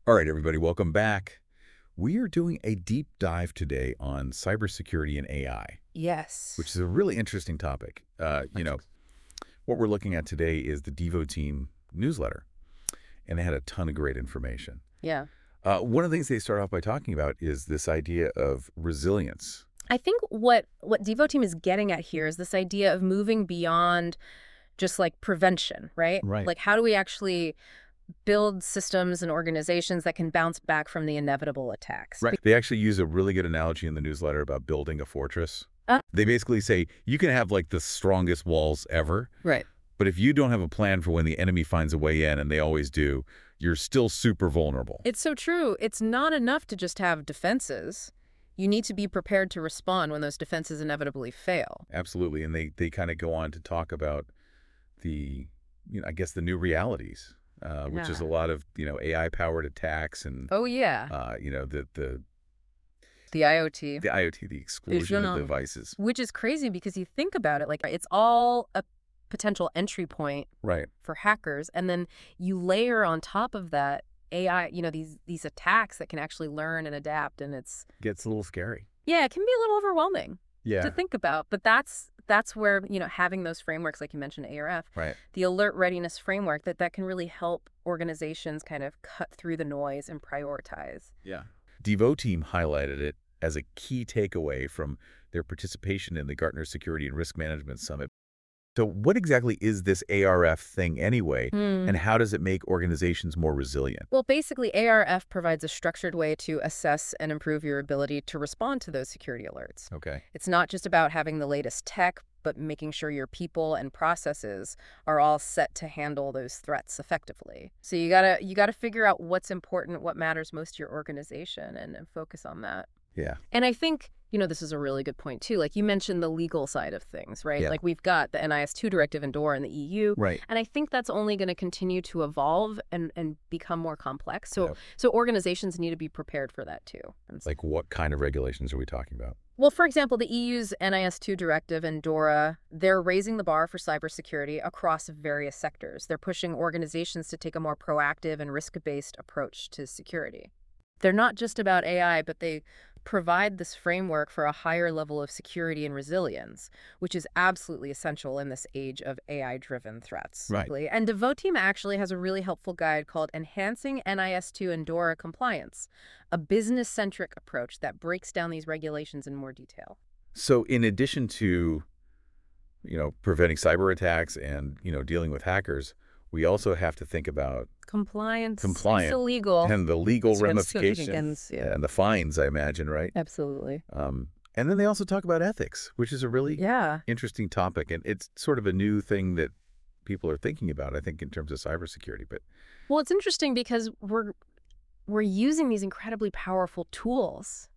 All right, everybody, welcome back. We are doing a deep dive today on cybersecurity and AI, which Yes. is a really interesting topic. What we're looking at today is the Devo Team newsletter, and they had a ton of great information. Yeah. One of the things they start off by talking about is this idea of resilience. I think what Devo Team is getting at here is this idea of moving beyond just like prevention, right? Right. Like how do we actually build systems and organizations that can bounce back from the inevitable attacks? Right. They actually use a really good analogy in the newsletter about building a fortress. Uh, They basically say you can have like the strongest walls ever, right. but if you don't have a plan for when the enemy finds a way in, and they always do, you're still super vulnerable. It's so true. It's not enough to just have defenses. You need to be prepared to respond when those defenses inevitably fail. Absolutely. And they kind of go on to talk about the, I guess the new realities, which is a Yeah. lot of, AI-powered attacks and, Oh yeah. the The IoT. the IoT, the explosion of devices. Which is crazy because you think about it, like it's all a potential entry point Right. for hackers, and then you layer on top of that AI, these attacks that can actually learn and adapt, and Gets a little scary. yeah, it can be a little overwhelming Yeah. to think about. But that's where, having those frameworks like you mentioned, ARF, Right. the alert readiness framework, that can really help organizations kind of cut through the noise and prioritize. Yeah. Devo Team highlighted it as a key takeaway from their participation in the Gartner Security and Risk Management Summit. So what exactly is this ARF thing anyway, and how does it make organizations more resilient? Well, basically, ARF provides a structured way to assess and improve your ability to respond to those security alerts. Okay. It's not just about having the latest tech, but making sure your people and processes are all set to handle those threats effectively. So you gotta figure out what's important, what matters most to your organization, and focus on that. Yeah. And I think, this is a really good point too. Like you mentioned the legal side of things, right? Yeah. Like we've got the NIS2 directive in DORA in the EU. Right. And I think that's only going to continue to evolve and become more complex. So Yep. so organizations need to be prepared for that too. Like what kind of regulations are we talking about? Well, for example, the EU's NIS2 directive and DORA, they're raising the bar for cybersecurity across various sectors. They're pushing organizations to take a more proactive and risk-based approach to security. They're not just about AI, but they provide this framework for a higher level of security and resilience, which is absolutely essential in this age of AI-driven threats. Right. And Devo Team actually has a really helpful guide called Enhancing NIS2 and DORA Compliance, a business-centric approach that breaks down these regulations in more detail. So in addition to, preventing cyber attacks and, dealing with hackers, we also have to think about Compliance. Compliance. It's illegal. and the legal It's ramifications against- yeah. and the fines, I imagine, right? Absolutely. And then they also talk about ethics, which is a really Yeah. interesting topic. And it's sort of a new thing that people are thinking about, I think, in terms of cybersecurity. But Well, it's interesting because we're using these incredibly powerful tools,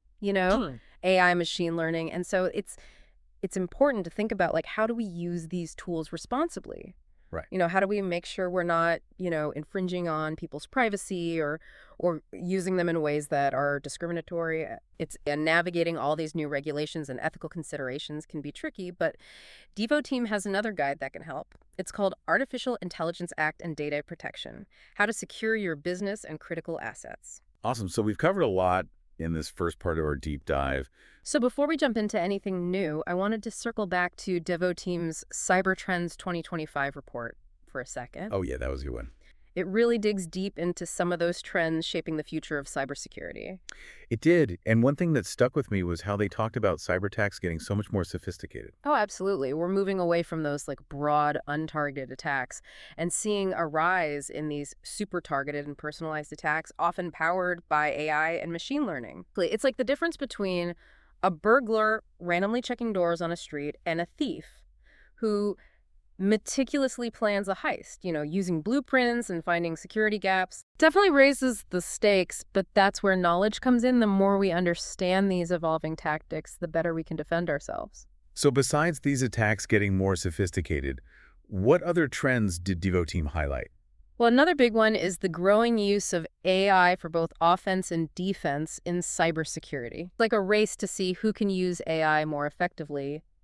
AI, machine learning. And so it's important to think about, like, how do we use these tools responsibly? Right. How do we make sure we're not, infringing on people's privacy or using them in ways that are discriminatory? And navigating all these new regulations and ethical considerations can be tricky, but Devo Team has another guide that can help. It's called Artificial Intelligence Act and Data Protection: How to Secure Your Business and Critical Assets. awesome. So we've covered a lot in this first part of our deep dive. So before we jump into anything new, I wanted to circle back to Devo Team's Cyber Trends 2025 report for a second. Oh, yeah, that was a good one. It really digs deep into some of those trends shaping the future of cybersecurity. It did. And one thing that stuck with me was how they talked about cyber attacks getting so much more sophisticated. Oh, absolutely. We're moving away from those like broad, untargeted attacks and seeing a rise in these super targeted and personalized attacks, often powered by AI and machine learning. It's like the difference between a burglar randomly checking doors on a street and a thief who meticulously plans a heist, using blueprints and finding security gaps. Definitely raises the stakes, but that's where knowledge comes in. The more we understand these evolving tactics, the better we can defend ourselves. So besides these attacks getting more sophisticated, what other trends did Devo Team highlight? Well, another big one is the growing use of AI for both offense and defense in cybersecurity. It's like a race to see who can use AI more effectively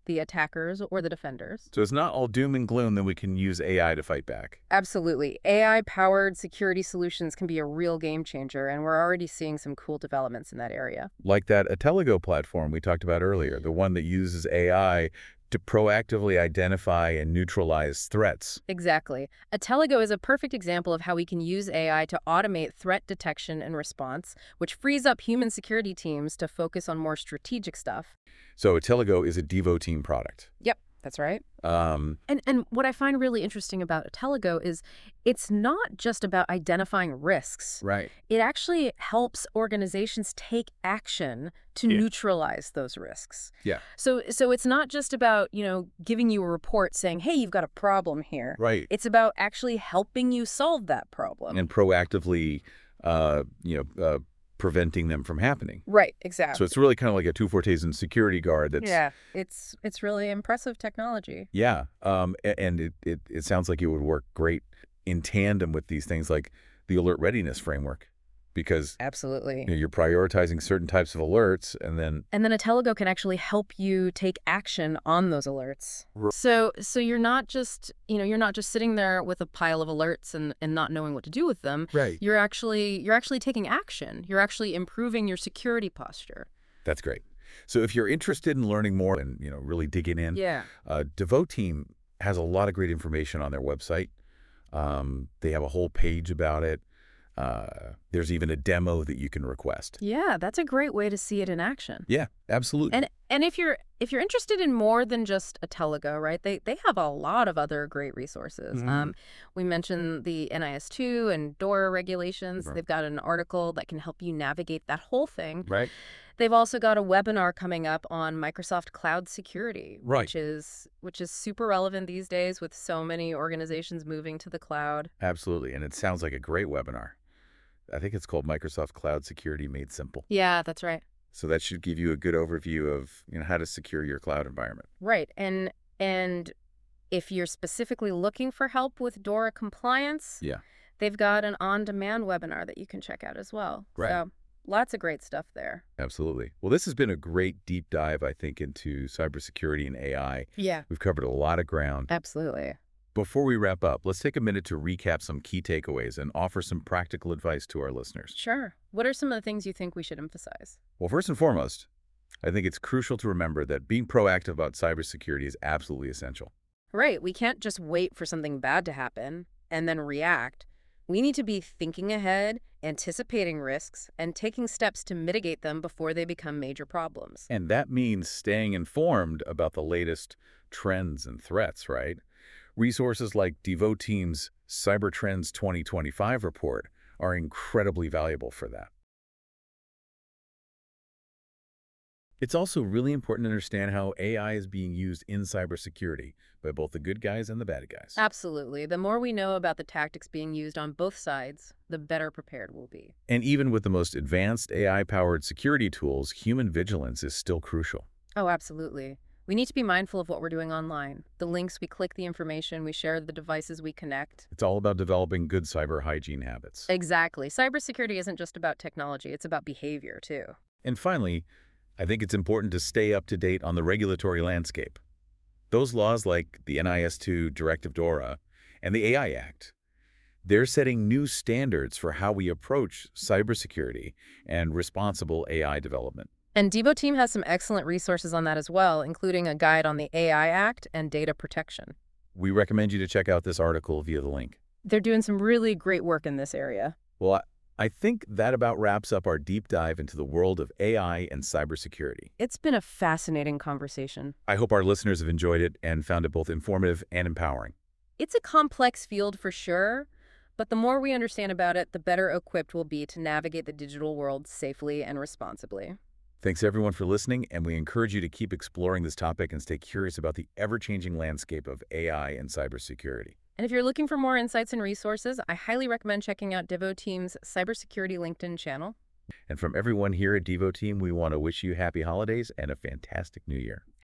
the attackers or the defenders. So it's not all doom and gloom that we can use AI to fight back. Absolutely. AI-powered security solutions can be a real game changer, and we're already seeing some cool developments in that area. Like that Ateligo platform we talked about earlier, the one that uses AI to proactively identify and neutralize threats. Exactly. Ateligo is a perfect example of how we can use AI to automate threat detection and response, which frees up human security teams to focus on more strategic stuff. So Ateligo is a Devoteam product. Yep, that's right. Um, And what I find really interesting about Ateligo is it's not just about identifying risks. right. It actually helps organizations take action to Yeah. neutralize those risks. Yeah. So it's not just about, giving you a report saying, hey, you've got a problem here. Right. It's about actually helping you solve that problem. And proactively, preventing them from happening. Right, exactly. So it's really kind of like a two Fortes and security guard. That's Yeah, it's really impressive technology. yeah. And it sounds like it would work great in tandem with these things like the alert readiness framework, because Absolutely. you're prioritizing certain types of alerts, and then And then Ateligo can actually help you take action on those alerts. Right. So you're not just, you're not just sitting there with a pile of alerts and not knowing what to do with them. right. You're actually taking action. You're actually improving your security posture. That's great. So if you're interested in learning more and really digging in, Yeah. Devoteam has a lot of great information on their website. They have a whole page about it. There's even a demo that you can request. Yeah, that's a great way to see it in action. Yeah, absolutely. And if you're interested in more than just Ateligo, right? They have a lot of other great resources. Mhm. We mentioned the NIS2 and DORA regulations. Right. They've got an article that can help you navigate that whole thing. Right. They've also got a webinar coming up on Microsoft Cloud Security, Right. which is super relevant these days with so many organizations moving to the cloud. Absolutely. And it sounds like a great webinar. I think it's called Microsoft Cloud Security Made Simple. Yeah, that's right. So that should give you a good overview of how to secure your cloud environment. Right. And if you're specifically looking for help with DORA compliance, Yeah. they've got an on-demand webinar that you can check out as well. Right. So lots of great stuff there. Absolutely. Well, this has been a great deep dive, I think, into cybersecurity and AI. Yeah. We've covered a lot of ground. Absolutely. Before we wrap up, let's take a minute to recap some key takeaways and offer some practical advice to our listeners. Sure. What are some of the things you think we should emphasize? Well, first and foremost, I think it's crucial to remember that being proactive about cybersecurity is absolutely essential. Right. We can't just wait for something bad to happen and then react. We need to be thinking ahead, anticipating risks, and taking steps to mitigate them before they become major problems. And that means staying informed about the latest trends and threats, right? Resources like Devoteam's Cyber Trends 2025 report are incredibly valuable for that. It's also really important to understand how AI is being used in cybersecurity by both the good guys and the bad guys. Absolutely. The more we know about the tactics being used on both sides, the better prepared we'll be. And even with the most advanced AI-powered security tools, human vigilance is still crucial. Oh, absolutely. We need to be mindful of what we're doing online. The links we click, the information we share, the devices we connect. It's all about developing good cyber hygiene habits. Exactly. Cybersecurity isn't just about technology, it's about behavior, too. And finally, I think it's important to stay up to date on the regulatory landscape. Those laws like the NIS2 Directive DORA and the AI Act, they're setting new standards for how we approach cybersecurity and responsible AI development. And Devoteam has some excellent resources on that as well, including a guide on the AI Act and data protection. We recommend you to check out this article via the link. They're doing some really great work in this area. Well, I think that about wraps up our deep dive into the world of AI and cybersecurity. It's been a fascinating conversation. I hope our listeners have enjoyed it and found it both informative and empowering. It's a complex field for sure, but the more we understand about it, the better equipped we'll be to navigate the digital world safely and responsibly. Thanks everyone for listening, and we encourage you to keep exploring this topic and stay curious about the ever-changing landscape of AI and cybersecurity. And if you're looking for more insights and resources, I highly recommend checking out Devoteam's Cybersecurity LinkedIn channel. And from everyone here at Devoteam, we want to wish you happy holidays and a fantastic new year.